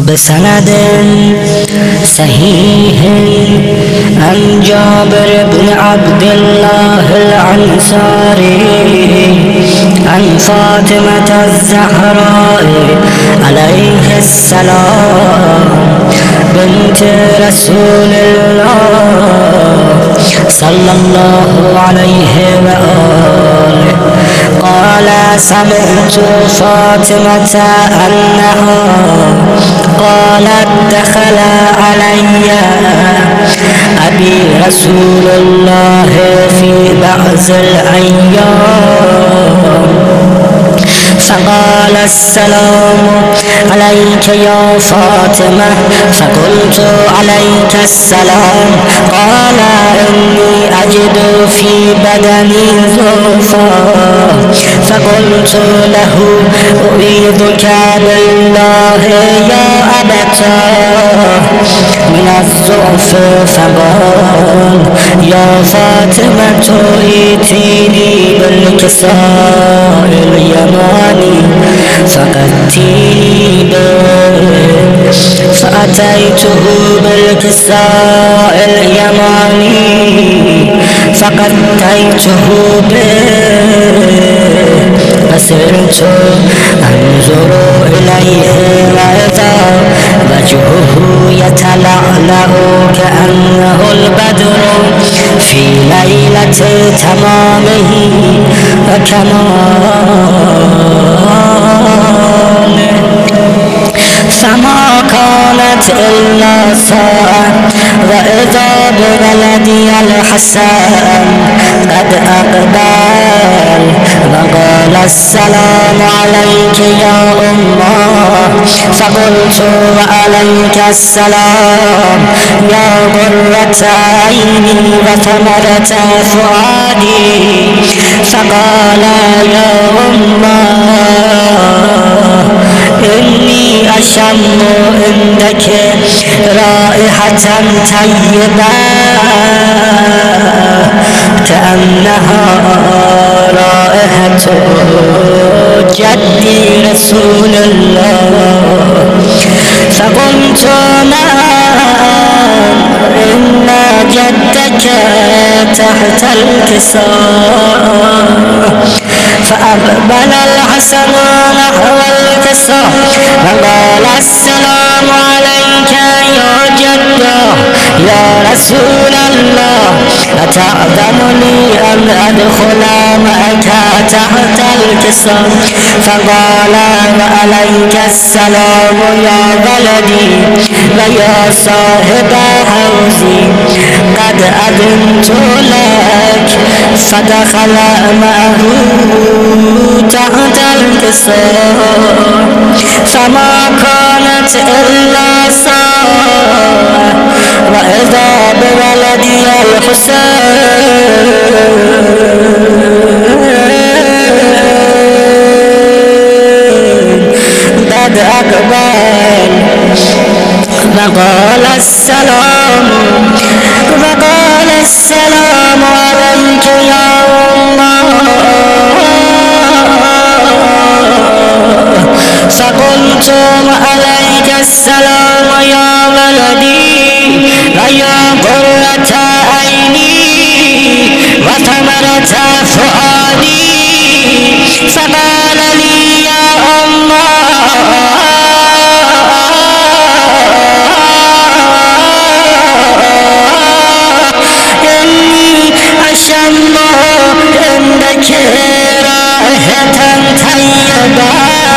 بسند صحيح عن جابر بن عبد الله الأنصاري عن فاطمة الزهراء عليه السلام بنت رسول الله صلى الله عليه وآله قال سمعت فاطمة أنها قالت دخل علي أبي رسول الله في بعض الأيام فقال السلام عليك يا فاطمة فقلت عليك السلام قال إني أجد في بدني ضعفا فقلت له أعيذك بالله يا أبتاه من الضعف فقال يا فاطمة ائتيني بالكساء اليماني فأتيني به فأتيته بالكساء اليماني فقديته به فسرت أنظر إليه وإذا وجهه يتلألأ كأنه البدر في ليلة تمامه وكماله فما كانت إلا ساعة وإذا بولدي الحسن قد أقبل وقال السلام عليك يا أمه فقلت وعليك السلام يا قرة عيني وثمرة فؤادي فقال يا أمه إني أشم عندك رائحة طيبة كأنها رائحة جدي رسول الله فقلت نعم إن جدك تحت الكساء فأقبل الحسن نحو الكساء فقال السلام عليك يا جدة يا رسول الله أتأذن لي أن أدخل معك تحت الكساء فقال وعليك السلام يا ولدي ويا صاحب حوزي قد أذنت لك فدخل معه تحت الكساء فما كانت إلا ساعة وإذا بولدي الحسين قد أقبل وقال السلام عليك يا الله فقلت عليك السلام يا ولدي ويا قرة عيني وثمرة فؤادي فقال لي يا أشم عندك رائحة طيبة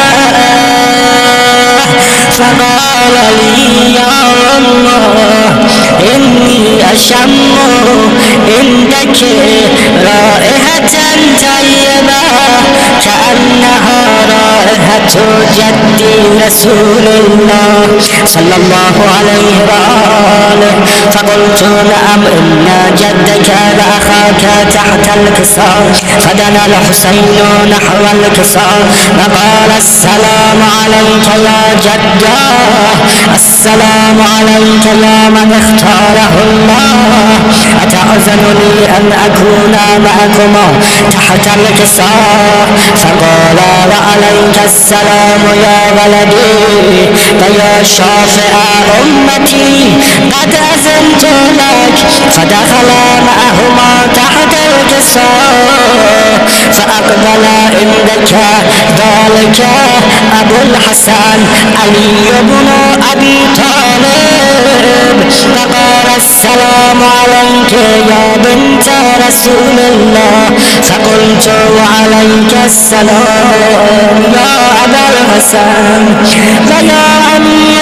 فقال لي يا الله إني أشم عندك رائحة طيبة كأنها رائحة جدي رسول الله صلى الله عليه وآله فقلت نعم إن جدك وأخاك تحت الكساء فدنا الحسين نحو الكساء وقال السلام عليك يا جدة السلام عليك يا من اختاره الله أتأذن لي أن أكون معكما تحت الكساء فقال وعليك السلام يا ولدي ويا شافع أمتي قد أذنت لك فدخل معهما تحت الكساء فأقبل عندك ذلك أبو الحسن علي بن أبي طالب فقال السلام عليك يا بنت رسول الله فقلت وعليك السلام يا أبا الحسن فيا أمير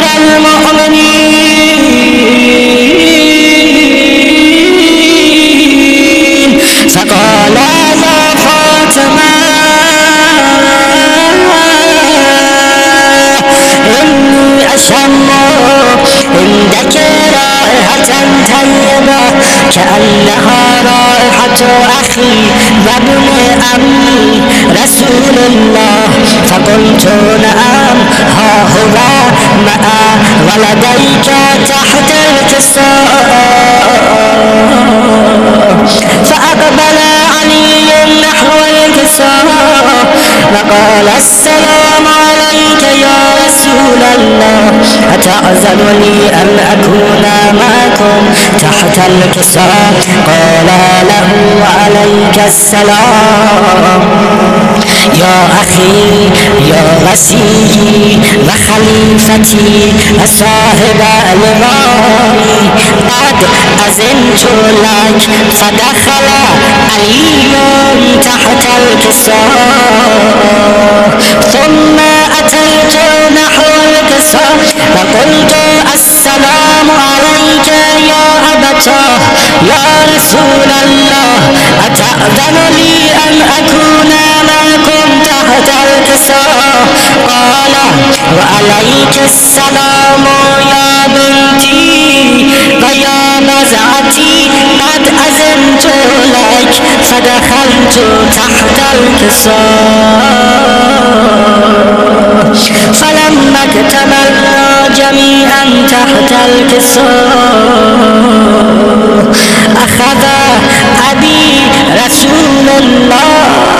المؤمنين فقال يا فاطمة إني أشم عندك رائحة طيبة كأنها رائحة أخي وابن أمي رسول الله فقلت نعم ها هو مع ولديك تحت الكساء فأقبل علي نحو الكساء وقال السلام عليك يا رسول الله أتأذن لي أن أكون معكم تحت الكساء قال له وعليك السلام يا أخي يا وسيلي وخليفتي وصاحب الماء قد أذنت لك فدخل علي تحت الكساء ثم أتيت نحو الكساء فقلت السلام عليك يا أبتاه يا رسول الله أتأذن لي أن أكون معكم تحت الكساء قال وعليك السلام يا بنتي ويا نزعتي قد أذنت لك فدخلت تحت الكساء فلما اكتملنا جميعا تحت الكساء أخذ أبي رسول الله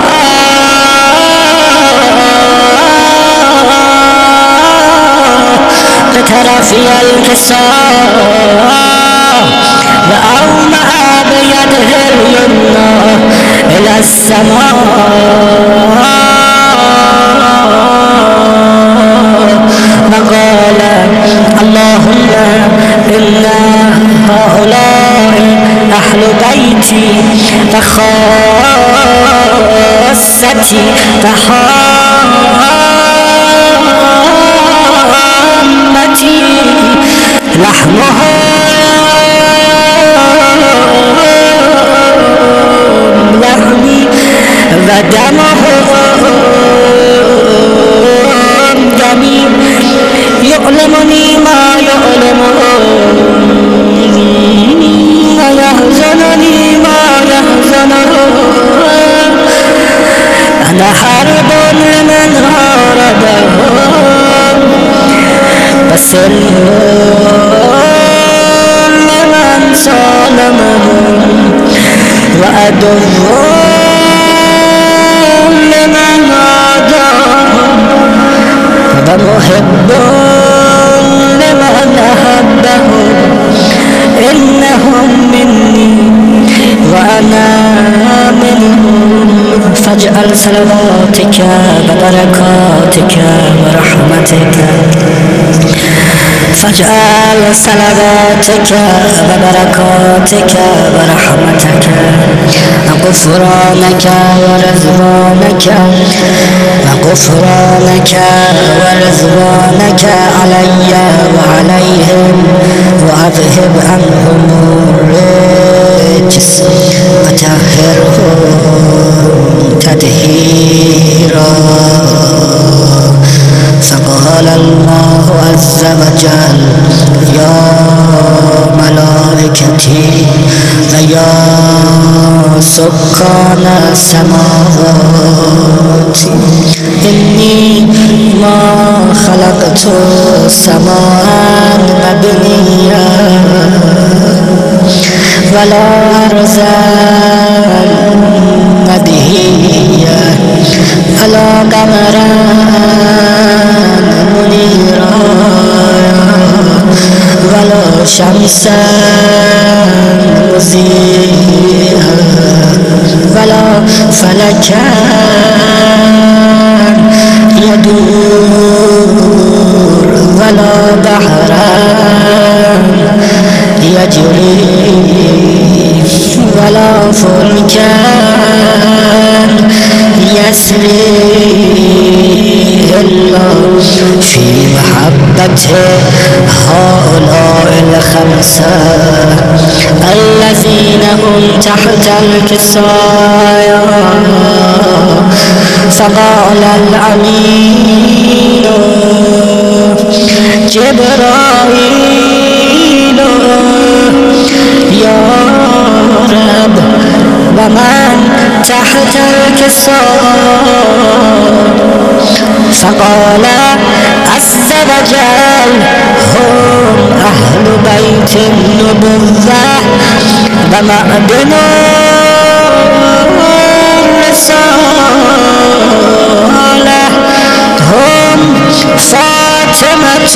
بطرفي الكساء وأومأ بيده اليمنى إلى السماء وقال اللهم إن هؤلاء أهل بيتي وخاصتي وحامتي لحمهم لحمي ودمهم دمي يؤلمني ما يؤلمون ويحزنني ما يحزنون أنا حرب لمن هاربهم وسلم لمن صالمهم وأدو لمن عاداهم ومحب لمن أحبهم إنهم مني وأنا منهم فاجعل صلواتك وبركاتك ورحمتك فاجعل صلواتك وبركاتك ورحمتك وغفرانك ورضوانك وغفرانك ورضوانك علي وعليهم وأذهب عنهم الرجس وطهرهم تطهيرا فقال الله عز وجل يا ملائكتي ويا سكان السماوات إني ما خلقت سماء مبنيا ولا أرضا مدهيا ولا قمرا منيرا شمسا مضيئا ولا فلكا يدور ولا بحرا يجري ولا فلكا يسري إلا في محبة هؤلاء الخمسة الذين هم تحت الكسايا. فقال الأمين جبرائيل يا رب ومن تحت الكساء؟ فقال عز وجل هم أهل بيت النبوة ومعدن الرسالة هم فاطمة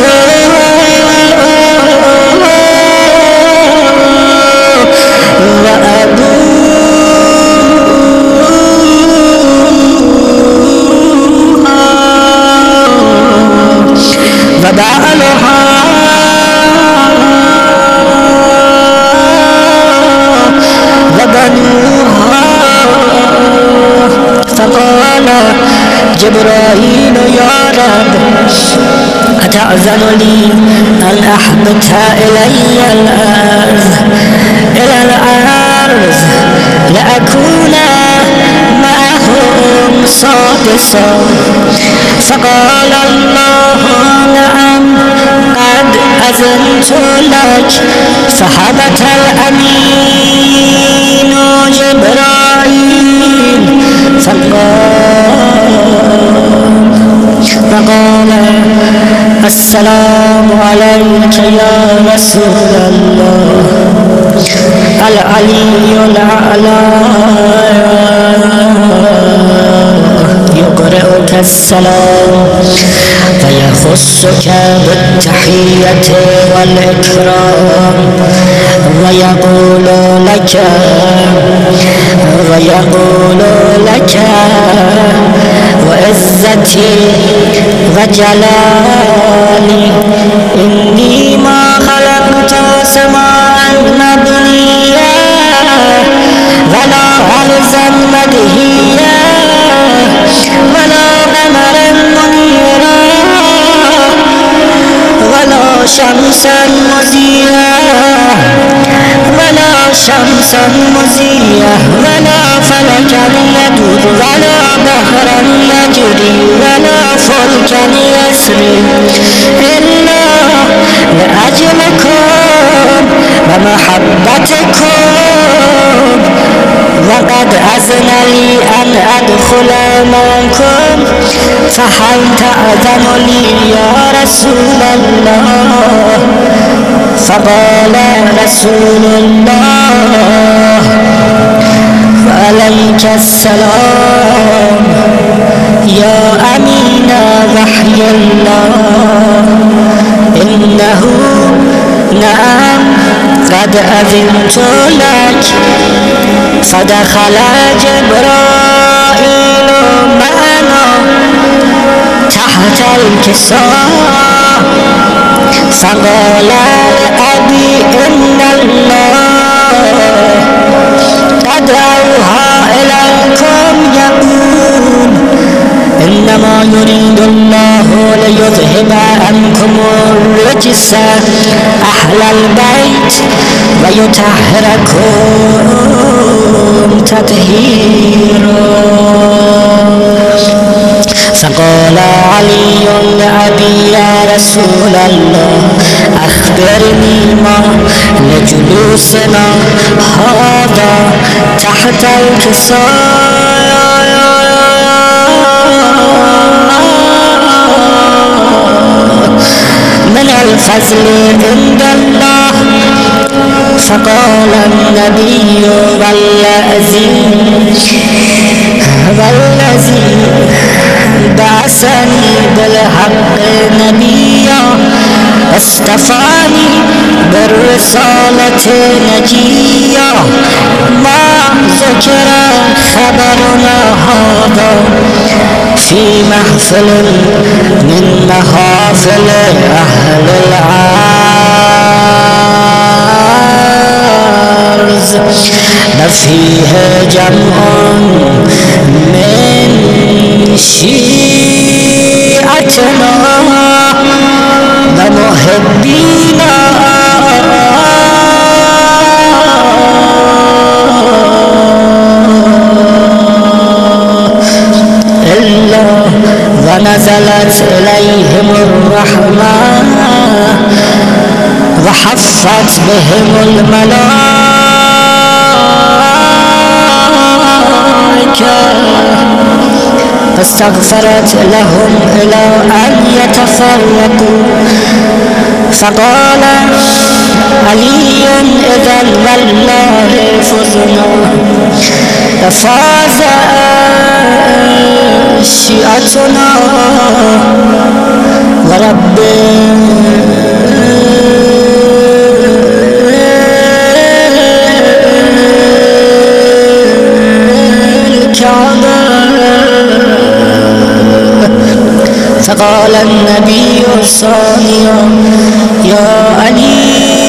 وبعلها وبنوها. فقال جبرائيل يا رب أتأذن لي أن أحبط إلى الأرض لأكون معهم سادسا؟ فقال الله نعم قد أذنت لك. فهبط الأمين جبرائيل فقال السلام عليك يا رسول الله. العلي الأعلى يقرئك السلام فيخصك بالتحية والإكرام ويقول لك وعزتي وجلالي إني ما خلقت سماء مبنيا ولا أرضا مدهيا ولا قمرا منيرا ولا شمسا مزيا ولا فلكا يدور ولا بحرا يجري ولا فلكا يسري إلا لأجلكم ومحبتكم. وقد أذن لي أن أدخل معكم فهل تأذن لي يا رسول الله؟ فقال رسول الله وعليك السلام يا أمين وحي الله. إنه نعم قد أذنت لك. فدخل جبرائيل معنا تحت الكساء فقال لأبي إن الله قد أوحى إليكم يقول إنما يريد الله ليذهب عنكم الرجس أهل البيت ويطهركم تطهيرا. فقال علي لأبي يا رسول الله أخبرني ما لجلوسنا هذا تحت الكساء من الفضل عند الله. فقال النبي والذي بعثني بالحق نبيا واصطفاني بالرسالة نجيا ما ذكر خبرنا هذا في محفل من محافل أهل العرض فيه جمع من شيعتنا ومحبينا إلا ونزلت إليهم الرحمة وحفت بهم الملائكة فاستغفرت لهم إلى أن يتفرقوا فقال علي إذا والله فزنا ففاز شيعتنا ورب الكعبة فقال النبي الصانع يا علي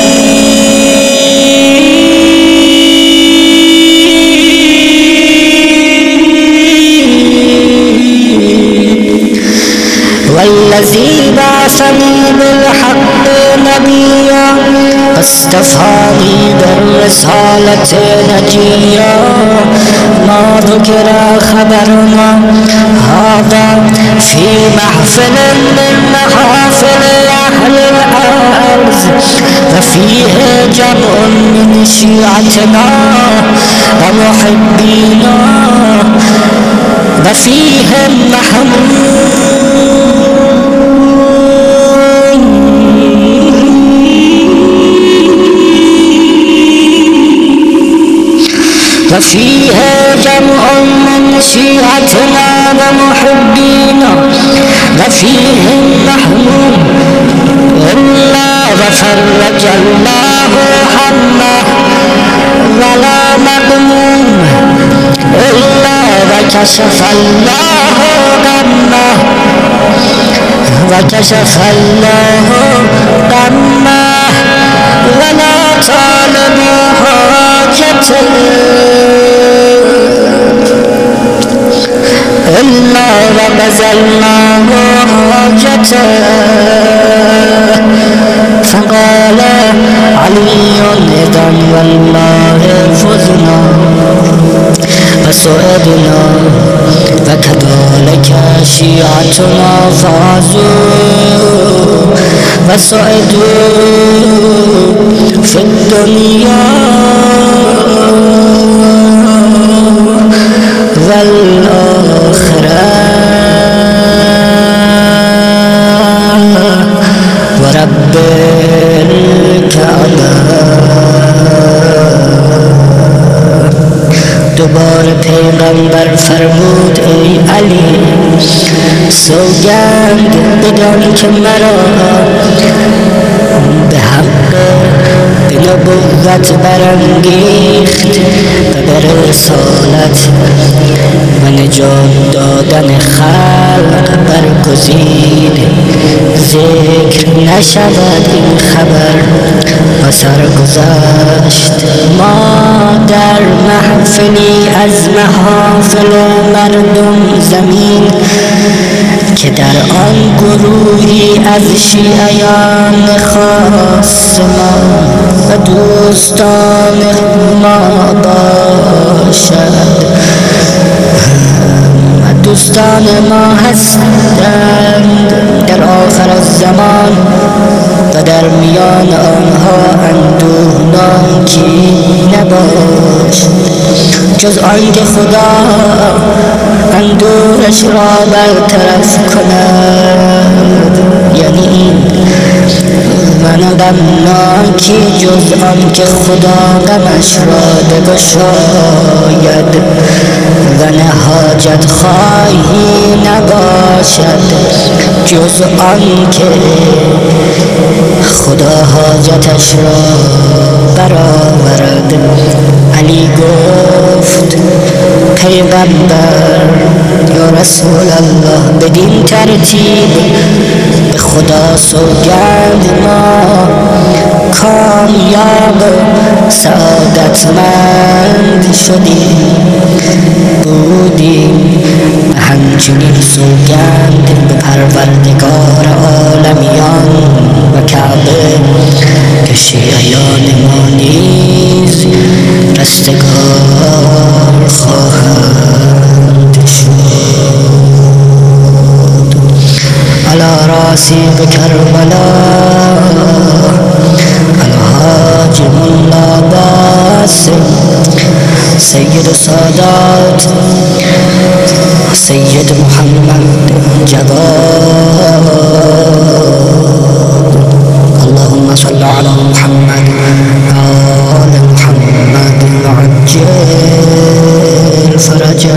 والذي بعثني بالحق نبيا واصطفاني بالرسالة نجيا ما ذكر خبرنا هذا في محفل من محافل أهل الأرض وفيه جمع من شيعتنا ومحبينا وفيهم محمود وفيها جمع من شيعتنا ومحبينا وفيهم محمود إلا وفرج الله همه ولا مغموم إلا وكشف الله غمه وكشف الله غمه ولا طالب حاجته إلا وبذلناه حاجته فقال علي إذا والله فزنا وسعدنا وكذلك شيعتنا فازوا وسعدوا في الدنيا والآخرة ورب الكعبة دوباره پیغمبر فرمود ای علی سوگند بدان که مرا به حق به نبوت برانگیخت و به رسالت و نجات دادن خلق برگزید ذکر نشود این خبر و سرگذشت ما در محفلی از محافل مردم زمین که در آن گروهی از شیعیان خاص ما و دوستان ما باشد دوستان ما هستند در آخر الزمان و در میان آنها اندوهناکی نباشد جز آنکه خدا اندوهش را برطرف کند یعنی و من غمناکی جز آن که خدا غمش را بگشاید و نه حاجت خواهی نباشد جز آن که خدا حاجتش را برآورد. علی گفت پیغمبر یا رسول الله بدین ترتیب به خدا سوگند ما کامیاب سعادتمند شدیم بودیم و همچنین سوگند به پروردگار عالمیان و کعبه که شیعیان ما نیز رستگار خواهند شد. علی راسی به کربلا الحاج ملا عباس سید سادات سید محمد جواد. اللهم صل على محمد آل محمد وعجل فرجه.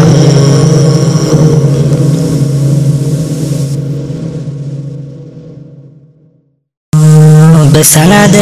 بسند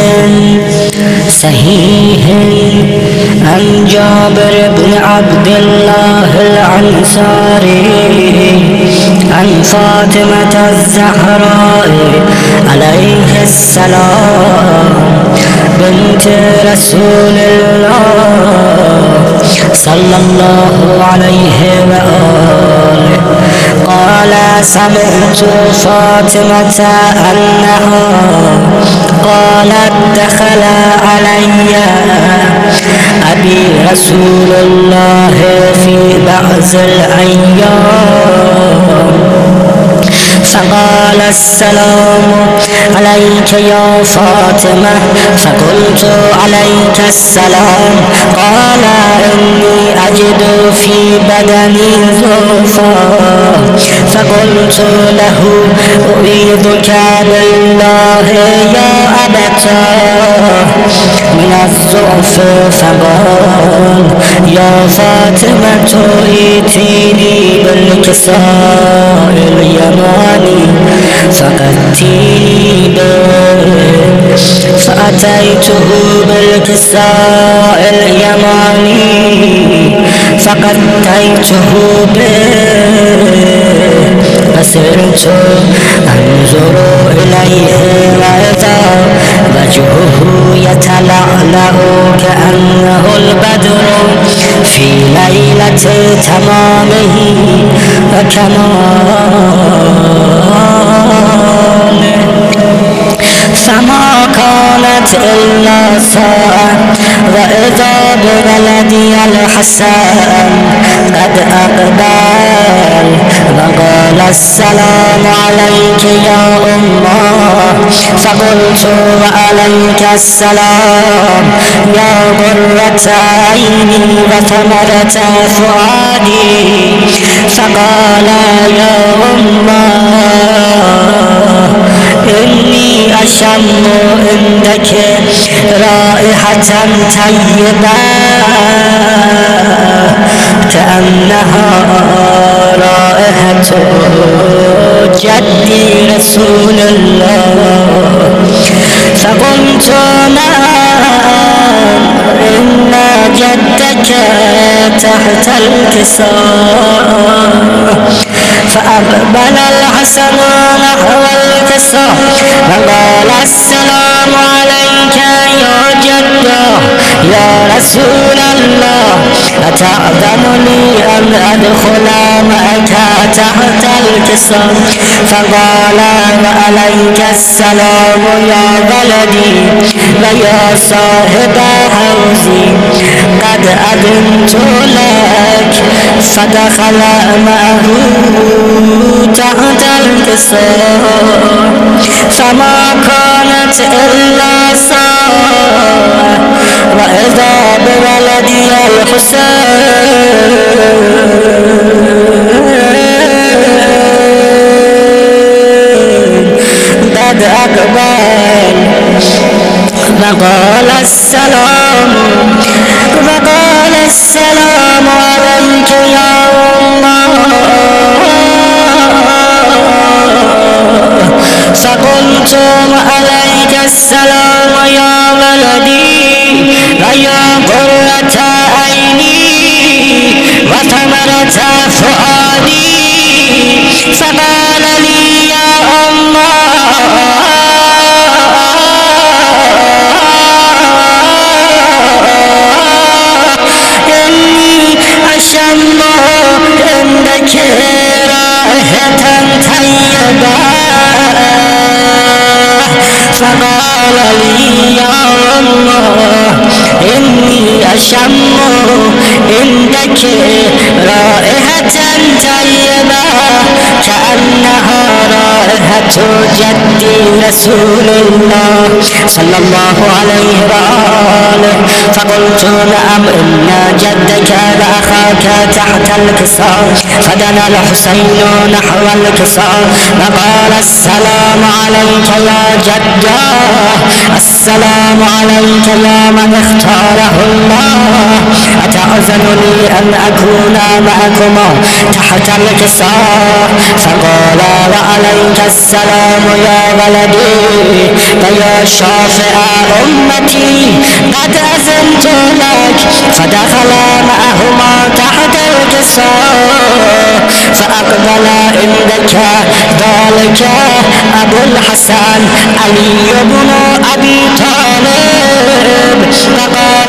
صحيح عن جابر بن عبد الله الأنصاري عن فاطمة الزهراء عليه السلام بنت رسول الله صلى الله عليه وآله قال سمعت فاطمة أنها قالت دخل علي أبي رسول الله في بعض الأيام فقال السلام عليك يا فاطمة فقلت عليك السلام قال إني أجد في بدني ضعفا فقلت له أعيذك بالله يا أبتاه من الضعف فقال يا فاطمة ائتيني بالكساء اليماني فأتيني به فأتيته بالكساء اليماني فقديته به فسرت أنظر إليه وإذا وجهه يتلألأ كأنه البدر في ليلة تمامه وكماله فما كانت إلا ساعة وإذا بولدي الحسن قد أقبل وقال السلام عليك يا أمه فقلت وعليك السلام يا قرة عيني وثمرة فؤادي فقال يا أمه إني أشم عندك رائحة طيبة كأنها رائحة جدي رسول الله فقلت نعم إن جدك تحت الكساء فأقبل الحسن نحو الكساء فقال السلام عليك يا جدة يا رسول الله أتأذن لي أن أدخل معك تحت الكساء فقال وعليك السلام يا ولدي ويا صاحب حوزي قد أذنت لك فدخل معه تحت الكساء فما كانت إلا ساعة وإذا بولدي الحسين قد أقبل فقال السلام عليك يا الله. فقلت عليك السلام يا ولدي ويا قرة عيني وثمرة فؤادي. فقال لي يا الله إني أشم عندك رائحة طيبة. فقال لي يا الله إني أشم عندك رائحة طيبة كأنها رائحة جدي رسول الله صلى الله عليه وآله. فقلت نعم إن جدك وأخاك تحت الكساء. فدنا الحسين نحو الكساء وقال السلام عليك يا جدة، السلام عليك يا من اختاره الله. أتأذن لي أن أكون معكما تحت الكساء؟ فقال وعليك السلام يا ولدي ويا شافع أمتي قد أذنت لك. فدخل معهما تحت الكساء فأقبل عندك ذلك أبو الحسن علي بن أبي طالب. فقال